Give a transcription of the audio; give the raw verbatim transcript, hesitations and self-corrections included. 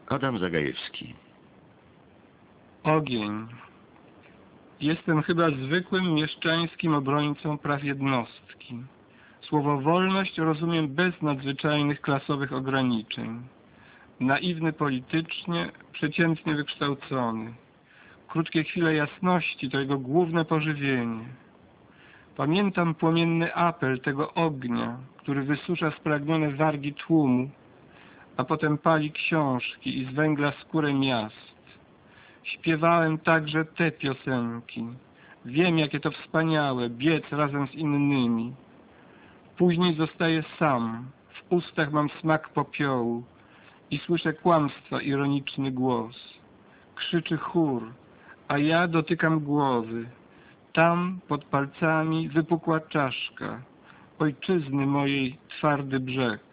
Adam Zagajewski. Ogień. Jestem chyba zwykłym mieszczańskim obrońcą praw jednostki. Słowo wolność rozumiem bez nadzwyczajnych klasowych ograniczeń. Naiwny politycznie, przeciętnie wykształcony. Krótkie chwile jasności to jego główne pożywienie. Pamiętam płomienny apel tego ognia, który wysusza spragnione wargi tłumu, a potem pali książki i zwęgla skórę miast. Śpiewałem także te piosenki. Wiem, jakie to wspaniałe, biec razem z innymi. Później zostaję sam, w ustach mam smak popiołu i słyszę kłamstwa ironiczny głos. Krzyczy chór, a ja dotykam głowy. Tam, pod palcami, wypukła czaszka, ojczyzny mojej twardy brzeg.